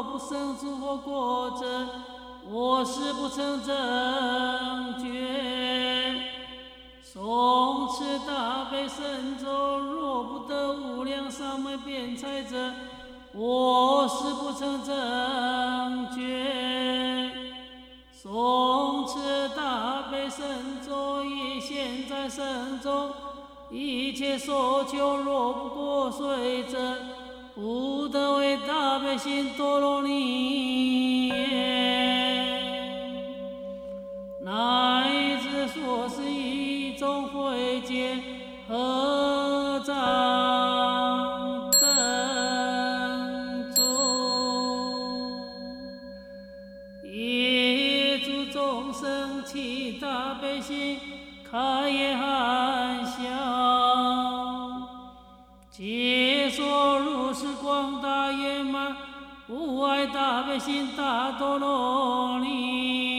不生诸佛果者，我是不成正觉。诵持大悲神咒，若不得无量三昧辩才者，我是不成正觉。诵持大悲神咒，以现在身中一切所求，若不过遂者，不得为大悲心陀罗尼耶。乃至所是一种慧见合掌珍珠，业诸众生起大悲心，开业含笑，解说如是广大圆满无碍大悲心大陀罗尼。